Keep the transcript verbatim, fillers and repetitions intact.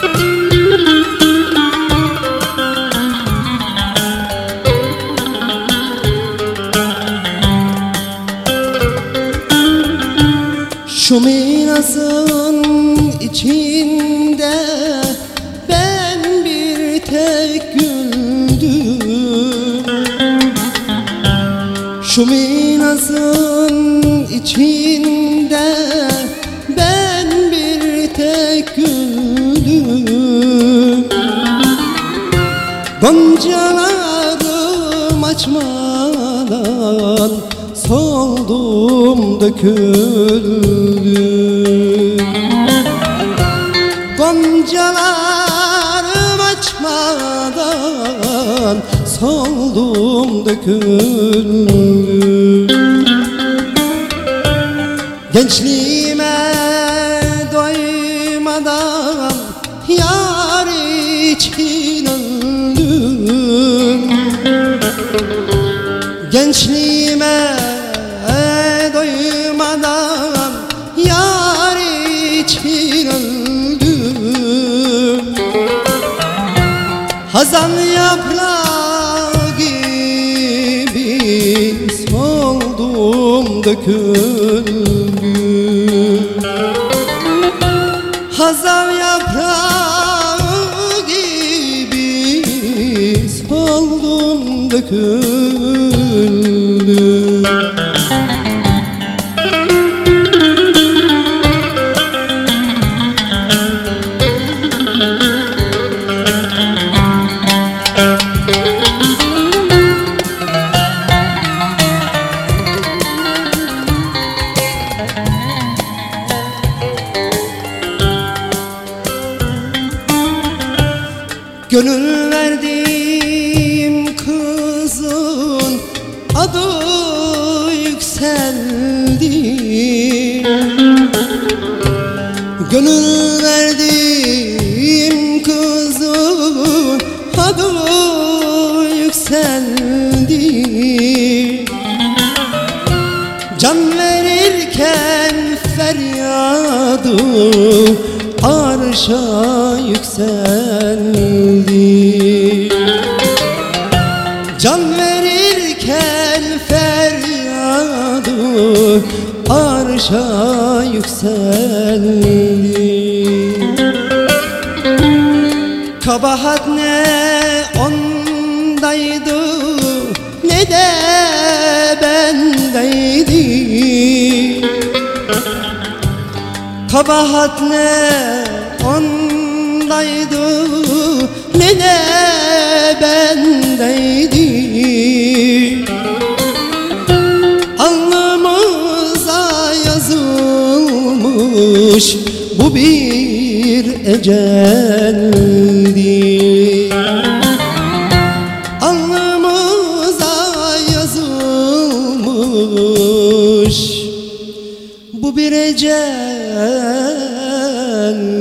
Şu mirasın içinde ben bir tek güldüm. Şu mirasın içinde ben bir tek güldüm. Goncalarım açmadan soldum, döküldüm. Goncalarım açmadan soldum, döküldüm. Gençliğime doymadan yar için öldüm. Gençliğime doymadan yar için öldüm. Hazan yaprağı gibi soldum, döküldüm. Hazan yaprağı gibi soldum, döküldüm. Gönül verdiğim kızın adı yükseldi. Gönül verdiğim kızın adı yükseldi. Can verirken feryadı arşa yükseldi. Can verirken feryadı arşa yükseldi. Kabahat ne ondaydı ne de bendeydi. Kabahat ne ondaydı ne de bendeydi. Alnımıza yazılmış bu bir eceldi. Alnımıza yazılmış bu bir ecel.